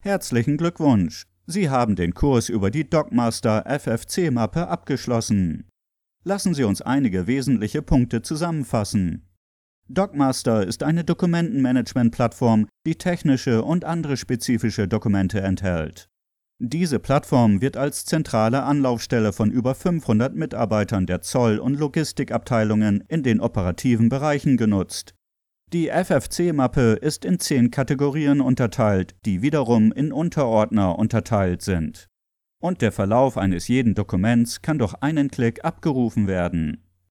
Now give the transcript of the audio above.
Herzlichen Glückwunsch! Sie haben den Kurs über die DocMaster FFC-Mappe abgeschlossen. Lassen Sie uns einige wesentliche Punkte zusammenfassen. DocMaster ist eine Dokumentenmanagement-Plattform, die technische und andere spezifische Dokumente enthält. Diese Plattform wird als zentrale Anlaufstelle von über 500 Mitarbeitern der Zoll- und Logistikabteilungen in den operativen Bereichen genutzt. Die FFC-Mappe ist in 10 Kategorien unterteilt, die wiederum in Unterordner unterteilt sind. Und der Verlauf eines jeden Dokuments kann durch einen Klick abgerufen werden.